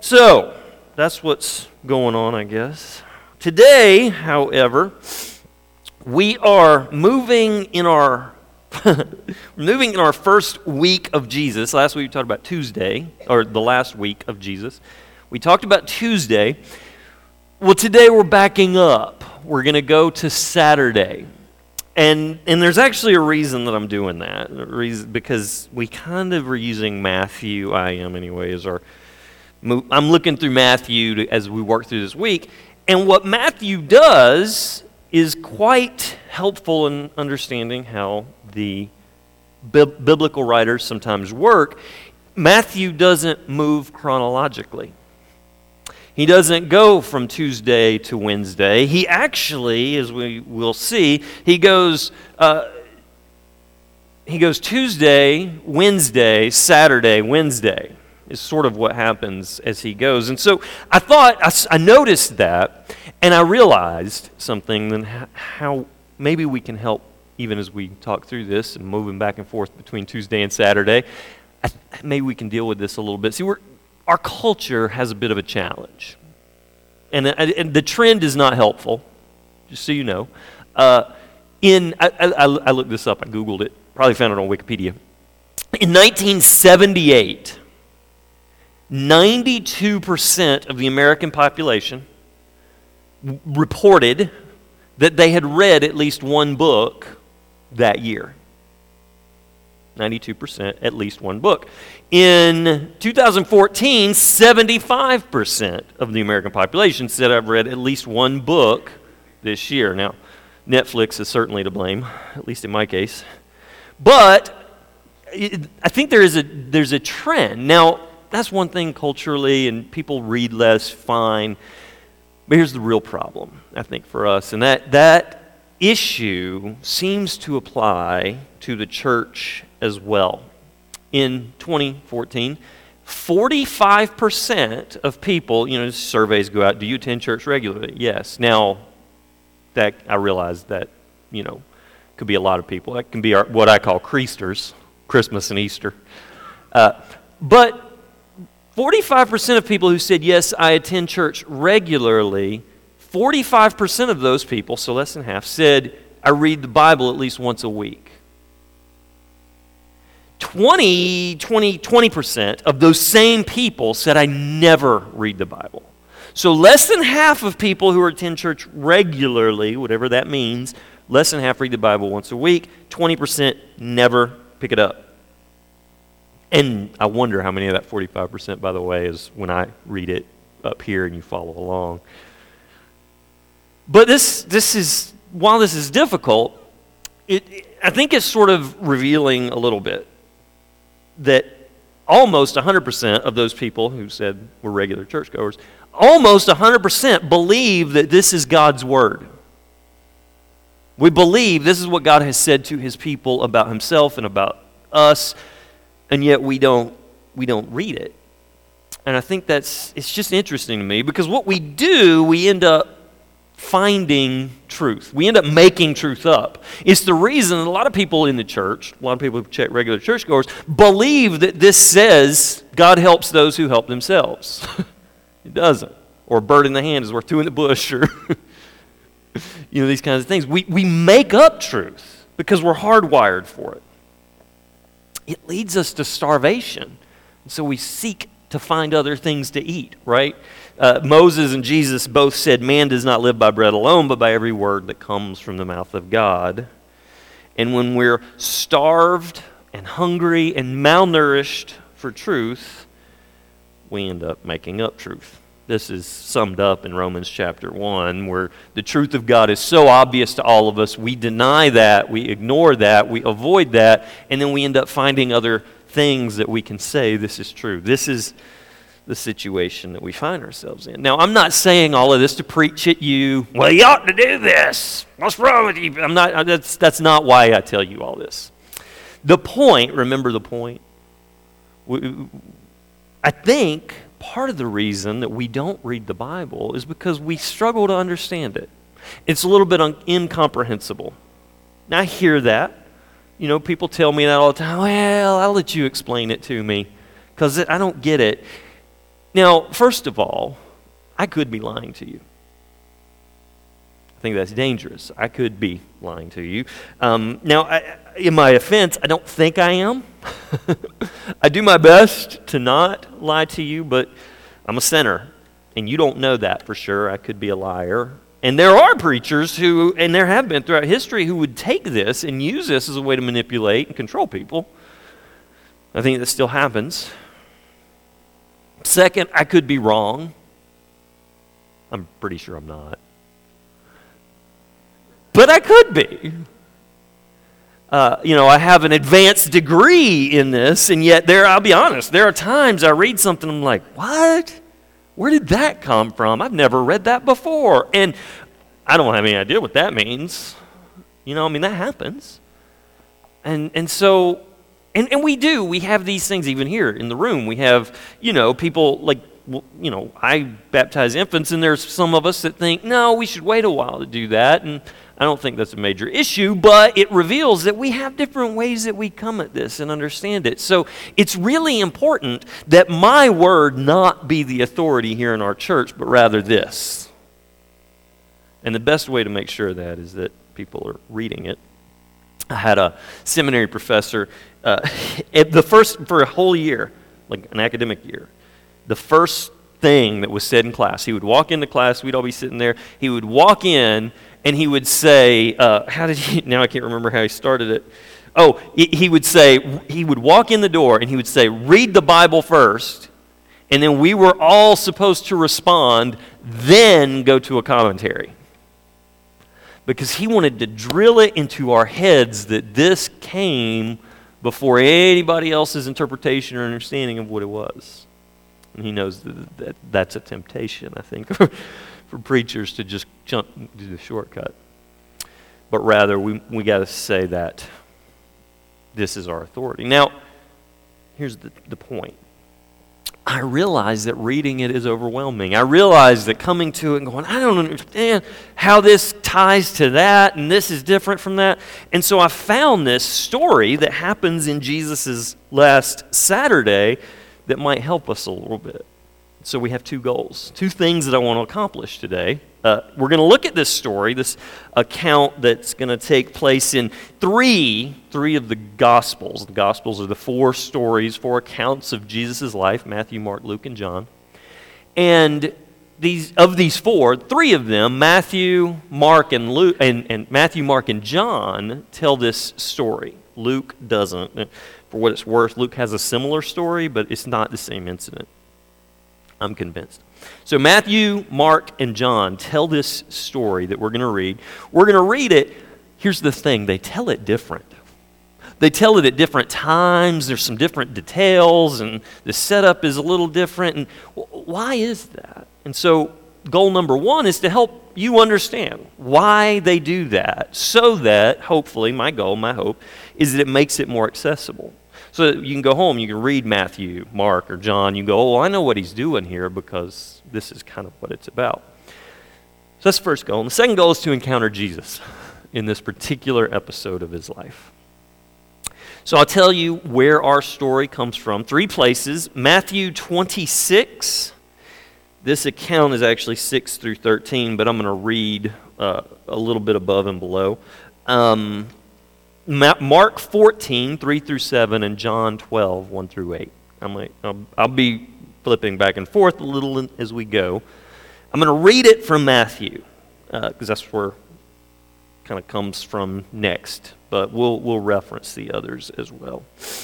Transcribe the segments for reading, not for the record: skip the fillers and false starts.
So, that's what's going on, I guess. Today, however, we are moving in our first week of Jesus. Last week we talked about Tuesday, or the last week of Jesus. We talked about Tuesday. Well, today we're backing up. We're going to go to Saturday. And there's actually a reason that I'm doing that. Because we kind of are using Matthew, I am anyway, I'm looking through Matthew as we work through this week. And what Matthew does is quite helpful in understanding how the biblical writers sometimes work. Matthew doesn't move chronologically. He doesn't go from Tuesday to Wednesday. He actually, as we will see, he goes Tuesday, Wednesday, Saturday, Wednesday is sort of what happens as he goes. And so I noticed that, and I realized something, then how maybe we can help even as we talk through this and moving back and forth between Tuesday and Saturday. Maybe we can deal with this a little bit. See, our culture has a bit of a challenge. And the trend is not helpful, just so you know. I looked this up, I Googled it, probably found it on Wikipedia. In 1978, 92% of the American population reported that they had read at least one book that year. 92%, at least one book. In 2014, 75% of the American population said, I've read at least one book this year. Now, Netflix is certainly to blame, at least in my case. But I think there's a trend. Now, that's one thing culturally, and people read less, fine. But here's the real problem, I think, for us, and that issue seems to apply to the church as well. In 2014, 45% of people, surveys go out, do you attend church regularly? Yes. Now, that I realize that, could be a lot of people. That can be what I call creasters, Christmas and Easter. But 45% of people who said, yes, I attend church regularly, 45% of those people, so less than half, said, I read the Bible at least once a week. 20% of those same people said, I never read the Bible. So less than half of people who attend church regularly, whatever that means, less than half read the Bible once a week, 20% never pick it up. And I wonder how many of that 45%, by the way, is when I read it up here and you follow along. But while this is difficult, I think it's sort of revealing a little bit that almost 100% of those people who said we're regular churchgoers, almost 100% believe that this is God's word. We believe this is what God has said to his people about himself and about us, and yet we don't read it. And I think it's just interesting to me, because what we do, we end up finding truth. We end up making truth up. It's the reason a lot of people in the church, a lot of people who check regular churchgoers, believe that this says God helps those who help themselves. It doesn't. Or a bird in the hand is worth two in the bush, or these kinds of things. We make up truth because we're hardwired for it. It leads us to starvation. And so we seek to find other things to eat, right? Moses and Jesus both said, man does not live by bread alone, but by every word that comes from the mouth of God. And when we're starved and hungry and malnourished for truth, we end up making up truth. This is summed up in Romans chapter 1, where the truth of God is so obvious to all of us, we deny that, we ignore that, we avoid that, and then we end up finding other things that we can say, this is true. This is the situation that we find ourselves in. Now, I'm not saying all of this to preach at you, well, you ought to do this. What's wrong with you? That's not why I tell you all this. The point, remember the point? I think part of the reason that we don't read the Bible is because we struggle to understand it. It's a little bit incomprehensible. Now, I hear that. People tell me that all the time. Well, I'll let you explain it to me because I don't get it. Now, first of all, I could be lying to you. I think that's dangerous. I could be lying to you. Now, in my offense, I don't think I am. I do my best to not lie to you, but I'm a sinner, and you don't know that for sure. I could be a liar. And there are preachers who, and there have been throughout history, who would take this and use this as a way to manipulate and control people. I think that still happens. Second, I could be wrong. I'm pretty sure I'm not. But I could be. I have an advanced degree in this, and yet I'll be honest, there are times I read something, I'm like, what? Where did that come from? I've never read that before. And I don't have any idea what that means. That happens. And so, we have these things even here in the room. We have, people like, I baptize infants, and there's some of us that think, no, we should wait a while to do that. And I don't think that's a major issue, but it reveals that we have different ways that we come at this and understand it. So it's really important that my word not be the authority here in our church, but rather this. And the best way to make sure of that is that people are reading it. I had a seminary professor, for a whole year, like an academic year, the first thing that was said in class, he would walk into class, we'd all be sitting there, he would walk in, and he would say, now I can't remember how he started it. Oh, he would walk in the door and he would say, read the Bible first, and then we were all supposed to respond, then go to a commentary. Because he wanted to drill it into our heads that this came before anybody else's interpretation or understanding of what it was. And he knows that that's a temptation, I think, for preachers to just jump do the shortcut. But rather, we got to say that this is our authority. Now, here's the point. I realize that reading it is overwhelming. I realize that coming to it and going, I don't understand how this ties to that, and this is different from that. And so I found this story that happens in Jesus' last Saturday that might help us a little bit. So we have two goals, two things that I want to accomplish today. We're going to look at this story, this account that's going to take place in three of the Gospels. The Gospels are the four accounts of Jesus' life, Matthew, Mark, Luke, and John. And these four, three of them, Matthew, Mark, and Luke, and Matthew, Mark, and John tell this story. Luke doesn't. For what it's worth, Luke has a similar story, but it's not the same incident. I'm convinced. So Matthew, Mark, and John tell this story that we're going to read. We're going to read it. Here's the thing. They tell it different. They tell it at different times. There's some different details, and the setup is a little different. And why is that? And so goal number one is to help you understand why they do that, so that, hopefully, my hope, is that it makes it more accessible. So you can go home, you can read Matthew, Mark, or John. You can go, I know what he's doing here because this is kind of what it's about. So that's the first goal. And the second goal is to encounter Jesus in this particular episode of his life. So I'll tell you where our story comes from. 3 places. Matthew 26. This account is actually 6 through 13, but I'm going to read a little bit above and below. Mark 14, 3 through 7, and John 12, 1 through 8. I'll be flipping back and forth a little as we go. I'm going to read it from Matthew, because that's where it kind of comes from next. But we'll reference the others as well.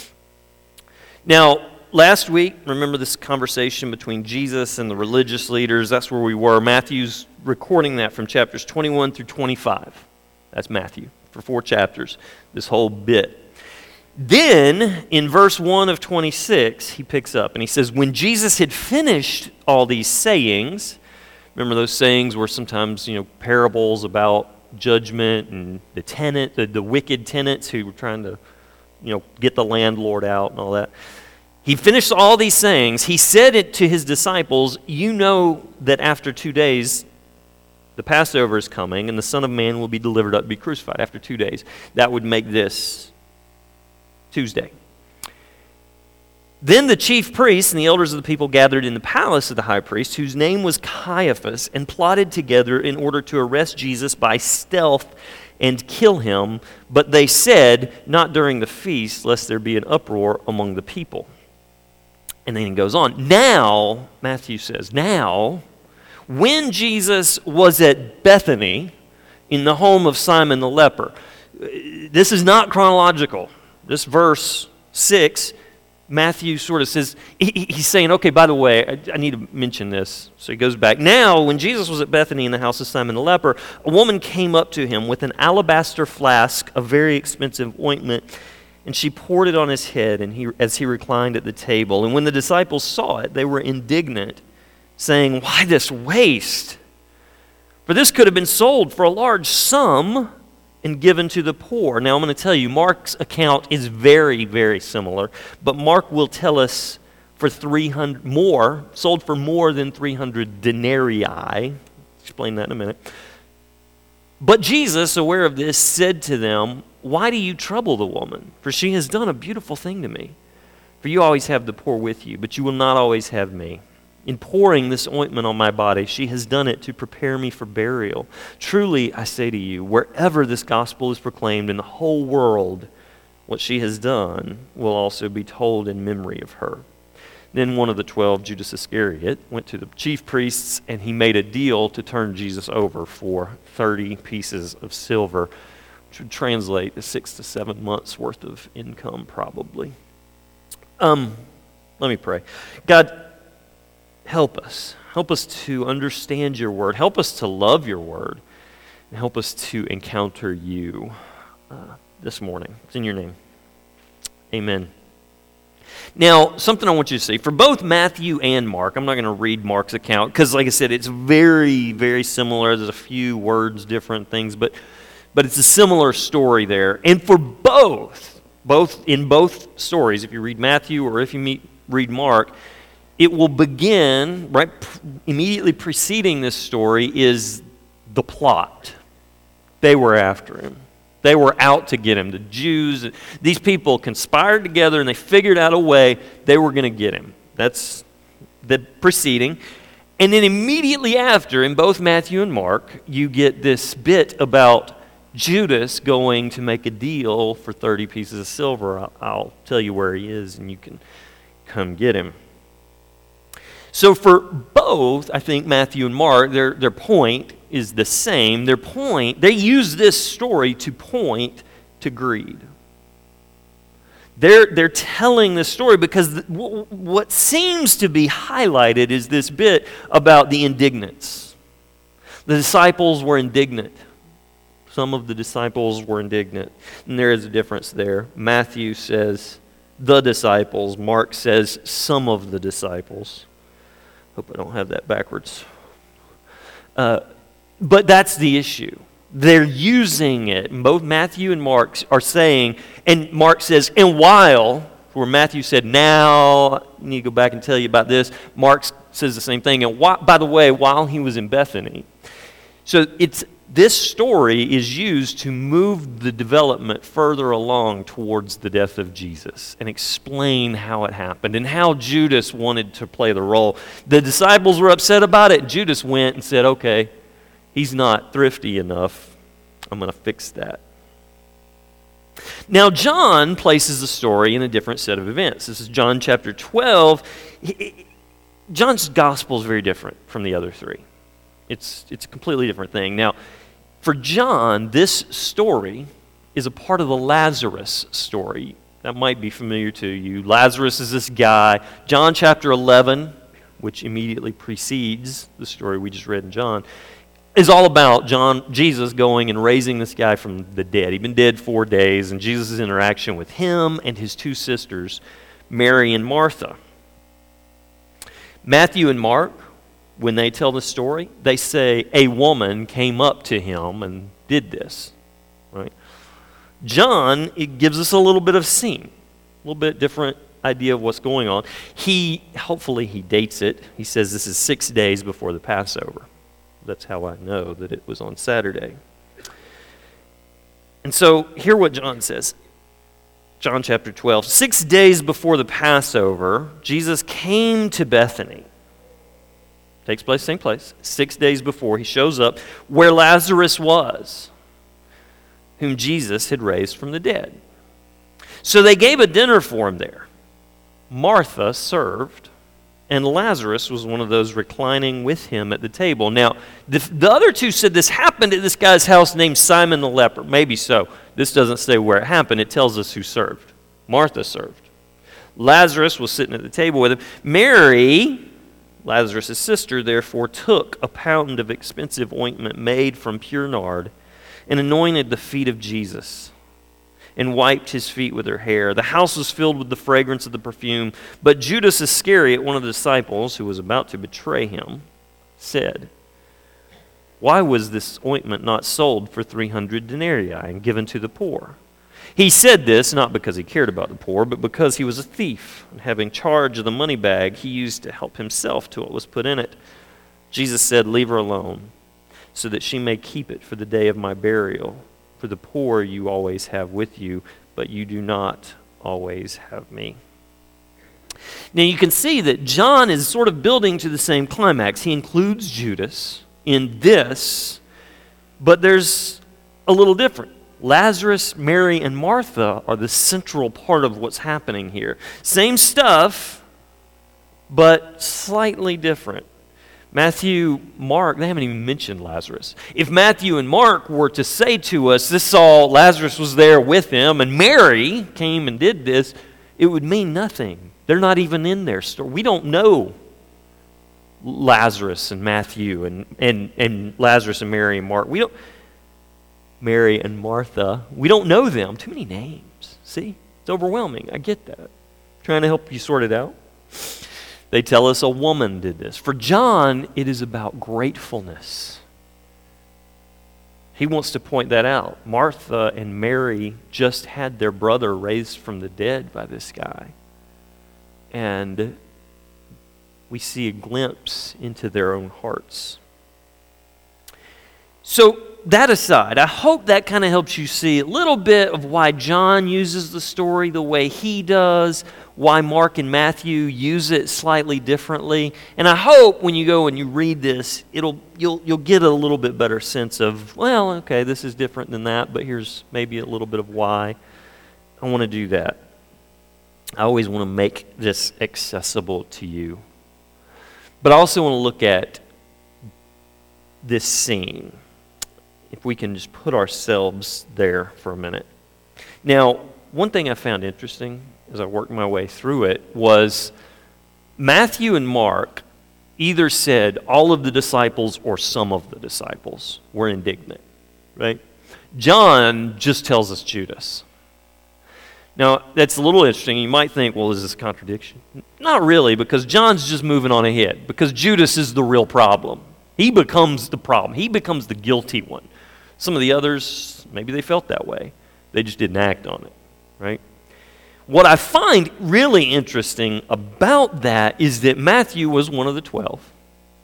Now, last week, remember this conversation between Jesus and the religious leaders? That's where we were. Matthew's recording that from chapters 21 through 25. That's Matthew. For 4 chapters, this whole bit. Then, in verse 1 of 26, he picks up and he says, when Jesus had finished all these sayings, remember those sayings were sometimes, parables about judgment and the wicked tenants who were trying to, get the landlord out and all that. He finished all these sayings. He said it to his disciples, you know that after 2 days, the Passover is coming, and the Son of Man will be delivered up to be crucified after 2 days. That would make this Tuesday. Then the chief priests and the elders of the people gathered in the palace of the high priest, whose name was Caiaphas, and plotted together in order to arrest Jesus by stealth and kill him. But they said, not during the feast, lest there be an uproar among the people. And then it goes on. Now, Matthew says, now, when Jesus was at Bethany in the home of Simon the leper, this is not chronological. This verse 6, Matthew sort of says, he's saying, okay, by the way, I need to mention this. So he goes back. Now, when Jesus was at Bethany in the house of Simon the leper, a woman came up to him with an alabaster flask of very expensive ointment, and she poured it on his head as he reclined at the table. And when the disciples saw it, they were indignant, saying, why this waste? For this could have been sold for a large sum and given to the poor. Now I'm going to tell you, Mark's account is very, very similar, but Mark will tell us for 300 more, sold for more than 300 denarii. Explain that in a minute. But Jesus, aware of this, said to them, why do you trouble the woman? For she has done a beautiful thing to me. For you always have the poor with you, but you will not always have me. In pouring this ointment on my body, she has done it to prepare me for burial. Truly, I say to you, wherever this gospel is proclaimed in the whole world, what she has done will also be told in memory of her. Then one of the 12, Judas Iscariot, went to the chief priests, and he made a deal to turn Jesus over for 30 pieces of silver, which would translate to 6 to 7 months worth of income, probably. Let me pray. God, help us. Help us to understand your word. Help us to love your word. And help us to encounter you this morning. It's in your name. Amen. Now, something I want you to see. For both Matthew and Mark, I'm not going to read Mark's account because, like I said, it's very, very similar. There's a few words, different things, but it's a similar story there. And for both in both stories, if you read Matthew or if you read Mark, it will begin, right immediately preceding this story is the plot. They were after him. They were out to get him. The Jews, these people conspired together and they figured out a way they were going to get him. That's the preceding. And then immediately after, in both Matthew and Mark, you get this bit about Judas going to make a deal for 30 pieces of silver. I'll tell you where he is and you can come get him. So for both, I think Matthew and Mark, their point is the same. Their point, they use this story to point to greed. They're telling this story because what seems to be highlighted is this bit about the indignance. The disciples were indignant. Some of the disciples were indignant. And there is a difference there. Matthew says the disciples. Mark says some of the disciples. Hope I don't have that backwards. But that's the issue. They're using it. Both Matthew and Mark are saying, and Mark says, and while, where Matthew said, now, I need to go back and tell you about this. Mark says the same thing. And by the way, while he was in Bethany. So this story is used to move the development further along towards the death of Jesus and explain how it happened and how Judas wanted to play the role. The disciples were upset about it. Judas went and said, okay, he's not thrifty enough. I'm going to fix that. Now, John places the story in a different set of events. This is John chapter 12. John's gospel is very different from the other three. It's a completely different thing. Now, for John, this story is a part of the Lazarus story. That might be familiar to you. Lazarus is this guy. John chapter 11, which immediately precedes the story we just read in John, is all about Jesus going and raising this guy from the dead. He'd been dead 4 days, and Jesus' interaction with him and his two sisters, Mary and Martha. Matthew and Mark, when they tell the story, they say a woman came up to him and did this. Right? John, it gives us a little bit of scene, a little bit different idea of what's going on. Hopefully he dates it. He says this is 6 days before the Passover. That's how I know that it was on Saturday. And so hear what John says. John chapter 12. 6 days before the Passover, Jesus came to Bethany. Takes place, same place. 6 days before, he shows up where Lazarus was, whom Jesus had raised from the dead. So they gave a dinner for him there. Martha served, and Lazarus was one of those reclining with him at the table. Now, the other two said this happened at this guy's house named Simon the leper. Maybe so. This doesn't say where it happened. It tells us who served. Martha served. Lazarus was sitting at the table with him. Mary, Lazarus' sister, therefore took a pound of expensive ointment made from pure nard and anointed the feet of Jesus and wiped his feet with her hair. The house was filled with the fragrance of the perfume. But Judas Iscariot, one of the disciples who was about to betray him, said, "Why was this ointment not sold for 300 denarii and given to the poor?" He said this not because he cared about the poor, but because he was a thief, and having charge of the money bag, he used to help himself to what was put in it. Jesus said, "Leave her alone, so that she may keep it for the day of my burial. For the poor you always have with you, but you do not always have me." Now you can see that John is sort of building to the same climax. He includes Judas in this, but there's a little different. Lazarus, Mary, and Martha are the central part of what's happening here. Same stuff, but slightly different. Matthew, Mark, they haven't even mentioned Lazarus. If Matthew and Mark were to say to us, this all, Lazarus was there with him, and Mary came and did this, it would mean nothing. They're not even in their story. We don't know Lazarus and Matthew and Lazarus and Mary and Mark. Mary and Martha, we don't know them. Too many names. See? It's overwhelming. I get that. Trying to help you sort it out. They tell us a woman did this. For John, it is about gratefulness. He wants to point that out. Martha and Mary just had their brother raised from the dead by this guy. And we see a glimpse into their own hearts. So, that aside, I hope that kind of helps you see a little bit of why John uses the story the way he does, why Mark and Matthew use it slightly differently. And I hope when you go and you read this, you'll get a little bit better sense of, well, okay, this is different than that, but here's maybe a little bit of why. I want to do that. I always want to make this accessible to you. But I also want to look at this scene. If we can just put ourselves there for a minute. Now, one thing I found interesting as I worked my way through it was Matthew and Mark either said all of the disciples or some of the disciples were indignant, right? John just tells us Judas. Now, that's a little interesting. You might think, well, is this a contradiction? Not really, because John's just moving on ahead, because Judas is the real problem. He becomes the problem. He becomes the guilty one. Some of the others, maybe they felt that way. They just didn't act on it, right? What I find really interesting about that is that Matthew was one of the 12.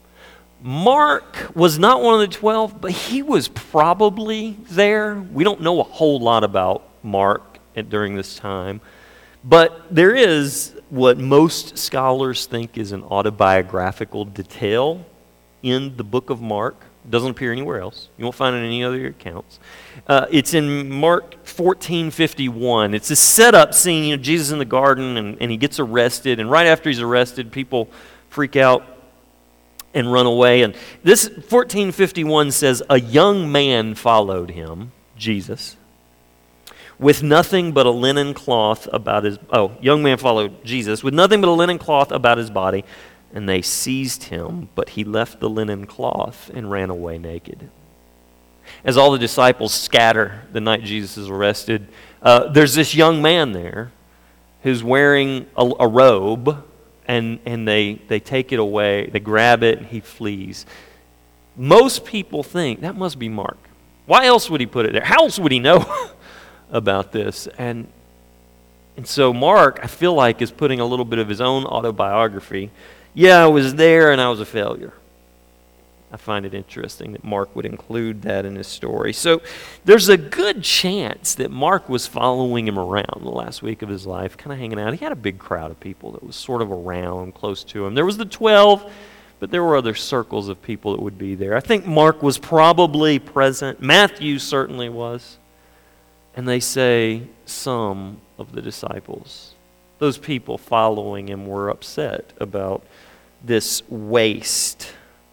Mark was not one of the 12, but he was probably there. We don't know a whole lot about Mark during this time. But there is what most scholars think is an autobiographical detail in the book of Mark. It doesn't appear anywhere else. You won't find it in any other accounts. It's in Mark 14:51. It's a setup scene, Jesus in the garden, and he gets arrested. And right after he's arrested, people freak out and run away. And this 14:51 says, a young man followed him, Jesus, with nothing but a linen cloth about his... young man followed Jesus with nothing but a linen cloth about his body. And they seized him, but he left the linen cloth and ran away naked. As all the disciples scatter the night Jesus is arrested, there's this young man there who's wearing a robe, and they take it away, they grab it, and he flees. Most people think that must be Mark. Why else would he put it there? How else would he know about this? And so Mark, I feel like, is putting a little bit of his own autobiography. Yeah, I was there and I was a failure. I find it interesting that Mark would include that in his story. So there's a good chance that Mark was following him around the last week of his life, kind of hanging out. He had a big crowd of people that was sort of around, close to him. There was the 12, but there were other circles of people that would be there. I think Mark was probably present. Matthew certainly was. And they say some of the disciples, those people following him, were upset about this waste.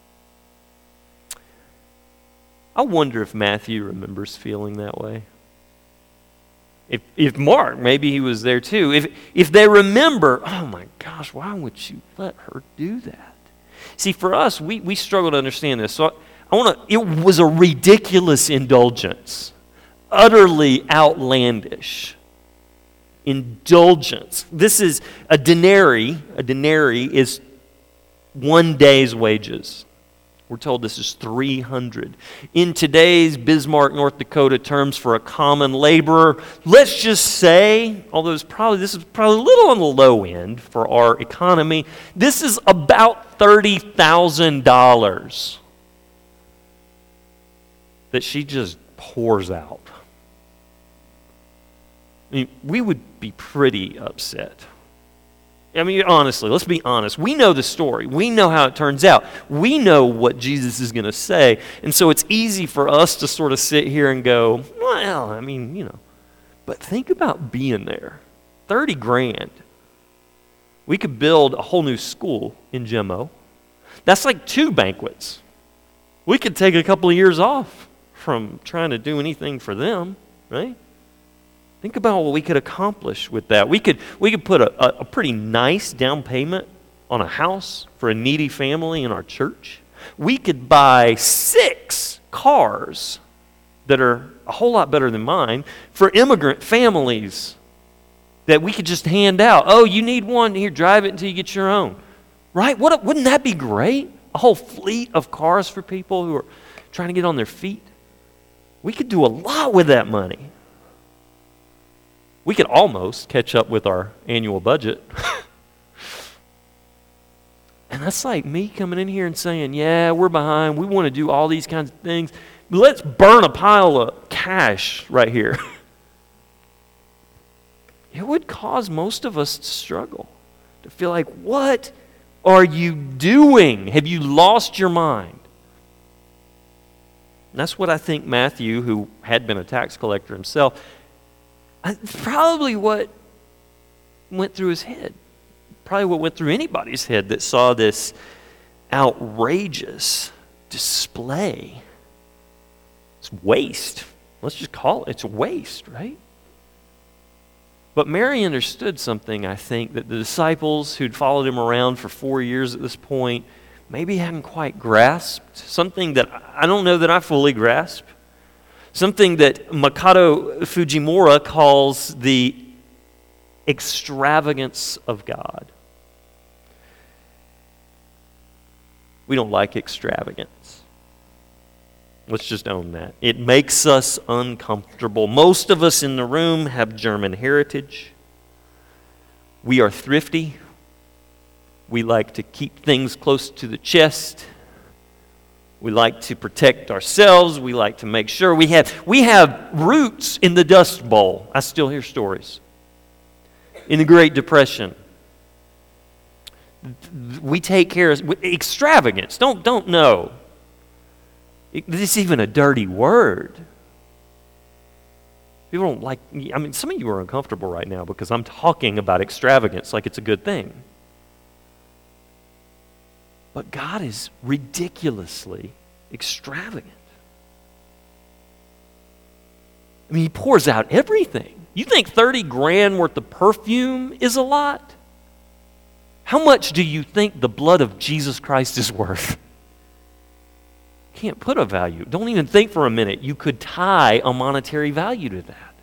I wonder if Matthew remembers feeling that way. If Mark, maybe he was there too. If they remember, oh my gosh, why would you let her do that? See, for us, we struggle to understand this. So it was a ridiculous indulgence, utterly outlandish indulgence. This is a denarii. A denarii is 1 day's wages. We're told this is 300. In today's Bismarck, North Dakota terms for a common laborer, let's just say, although this is probably a little on the low end for our economy, this is about $30,000 that she just pours out. I mean, we would be pretty upset. I mean, honestly, let's be honest. We know the story. We know how it turns out. We know what Jesus is going to say. And so it's easy for us to sort of sit here and go, well, I mean, but think about being there. 30 grand. We could build a whole new school in Gemmo. That's like 2 banquets. We could take a couple of years off from trying to do anything for them, right? Think about what we could accomplish with that. We could put a pretty nice down payment on a house for a needy family in our church. We could buy 6 cars that are a whole lot better than mine for immigrant families that we could just hand out. Oh, you need one? Here, drive it until you get your own. Right? Wouldn't that be great? A whole fleet of cars for people who are trying to get on their feet. We could do a lot with that money. We could almost catch up with our annual budget. And that's like me coming in here and saying, yeah, we're behind. We want to do all these kinds of things. Let's burn a pile of cash right here. It would cause most of us to struggle, to feel like, what are you doing? Have you lost your mind? And that's what I think Matthew, who had been a tax collector himself, it's probably what went through his head. Probably what went through anybody's head that saw this outrageous display. It's waste. Let's just call it. It's waste, right? But Mary understood something, I think, that the disciples who'd followed him around for 4 years at this point maybe hadn't quite grasped. Something that I don't know that I fully grasped. Something that Makoto Fujimura calls the extravagance of God. We don't like extravagance. Let's just own that. It makes us uncomfortable. Most of us in the room have German heritage. We are thrifty. We like to keep things close to the chest. We like to protect ourselves. We like to make sure we have roots in the Dust Bowl. I still hear stories. In the Great Depression, we take care of extravagance. Don't know. This is even a dirty word. People don't like. I mean, some of you are uncomfortable right now because I'm talking about extravagance like it's a good thing. But God is ridiculously extravagant. I mean, He pours out everything. You think 30 grand worth of perfume is a lot? How much do you think the blood of Jesus Christ is worth? Can't put a value. Don't even think for a minute you could tie a monetary value to that.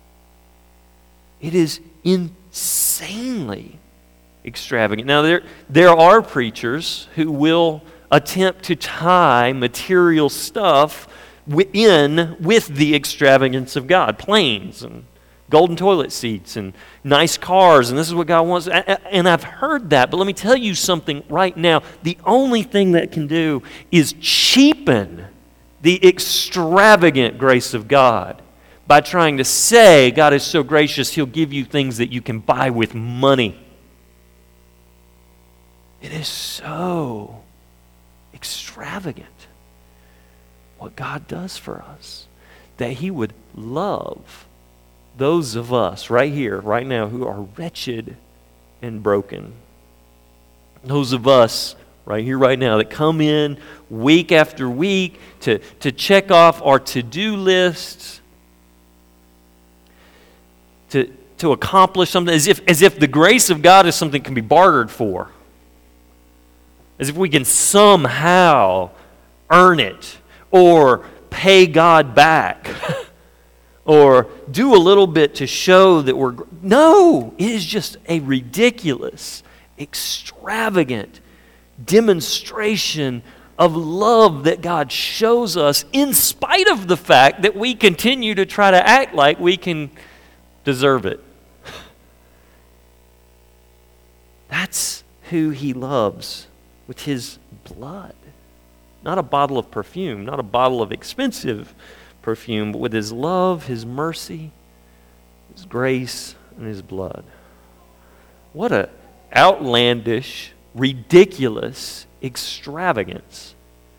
It is insanely extravagant. Now, there are preachers who will attempt to tie material stuff with the extravagance of God. Planes and golden toilet seats and nice cars, and this is what God wants. And I've heard that, but let me tell you something right now. The only thing that can do is cheapen the extravagant grace of God by trying to say God is so gracious, He'll give you things that you can buy with money. It is so extravagant what God does for us, that He would love those of us right here, right now, who are wretched and broken. Those of us right here, right now, that come in week after week to check off our to-do lists, to accomplish something, as if the grace of God is something that can be bartered for. As if we can somehow earn it or pay God back or do a little bit to show that we're... No, it is just a ridiculous, extravagant demonstration of love that God shows us in spite of the fact that we continue to try to act like we can deserve it. That's who He loves with His blood. Not a bottle of perfume, not a bottle of expensive perfume, but with His love, His mercy, His grace, and His blood. What a outlandish, ridiculous extravagance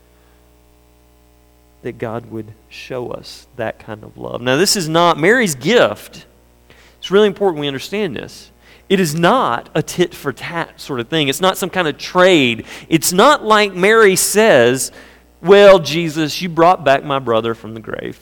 that God would show us that kind of love. Now, this is not Mary's gift. It's really important we understand this. It is not a tit-for-tat sort of thing. It's not some kind of trade. It's not like Mary says, well, Jesus, you brought back my brother from the grave.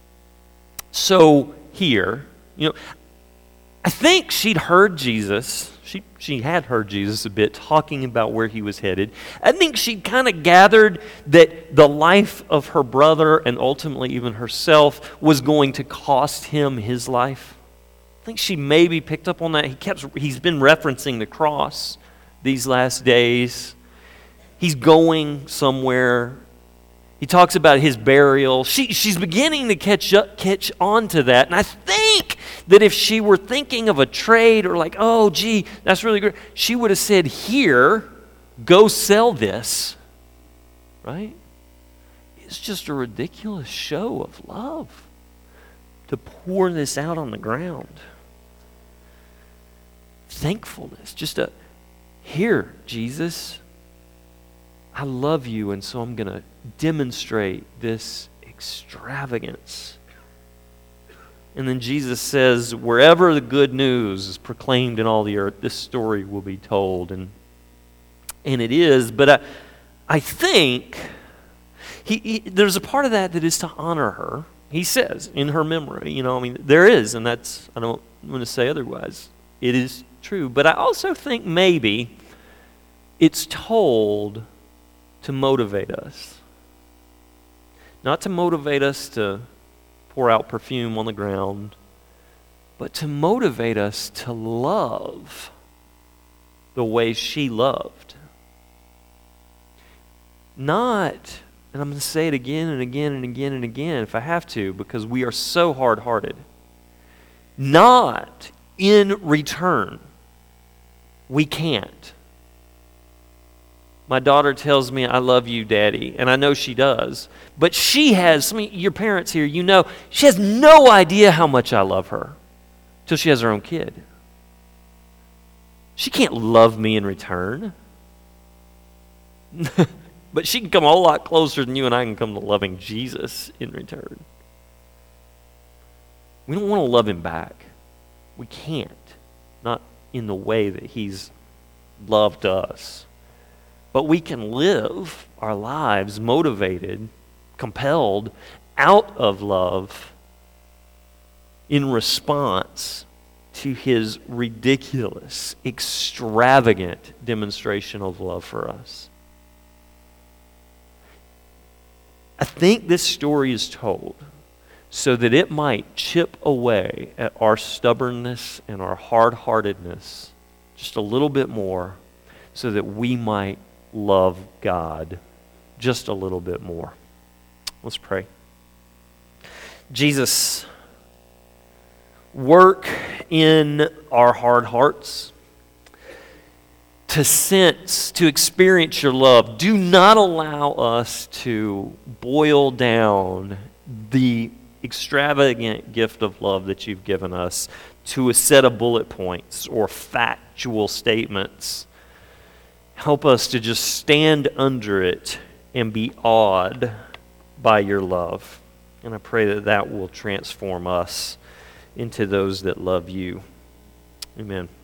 So here, I think she'd heard Jesus. She had heard Jesus a bit talking about where He was headed. I think she'd kind of gathered that the life of her brother and ultimately even herself was going to cost Him His life. I think she maybe picked up on that. He's been referencing the cross these last days. He's going somewhere. He talks about His burial. She's beginning to catch on to that. And I think that if she were thinking of a trade or like, oh, gee, that's really great, she would have said, here, go sell this. Right? It's just a ridiculous show of love to pour this out on the ground. Thankfulness, here, Jesus, I love you, and so I'm going to demonstrate this extravagance. And then Jesus says, wherever the good news is proclaimed in all the earth, this story will be told. And it is, but I think there's a part of that is to honor her. He says, in her memory, there is, and that's, I don't want to say otherwise. It is true. But I also think maybe it's told to motivate us. Not to motivate us to pour out perfume on the ground, but to motivate us to love the way she loved. Not, and I'm going to say it again and again and again and again if I have to, because we are so hard-hearted. Not in return. We can't. My daughter tells me, I love you, Daddy, and I know she does. But she has, your parents here, she has no idea how much I love her till she has her own kid. She can't love me in return. But she can come a whole lot closer than you and I can come to loving Jesus in return. We don't want to love Him back. We can't. Not in the way that He's loved us. But we can live our lives motivated, compelled out of love in response to His ridiculous, extravagant demonstration of love for us. I think this story is told so that it might chip away at our stubbornness and our hard-heartedness just a little bit more, so that we might love God just a little bit more. Let's pray. Jesus, Work in our hard hearts to sense, to experience your love. Do not allow us to boil down the extravagant gift of love that you've given us to a set of bullet points or factual statements. Help us to just stand under it and be awed by your love. And I pray that that will transform us into those that love you. Amen.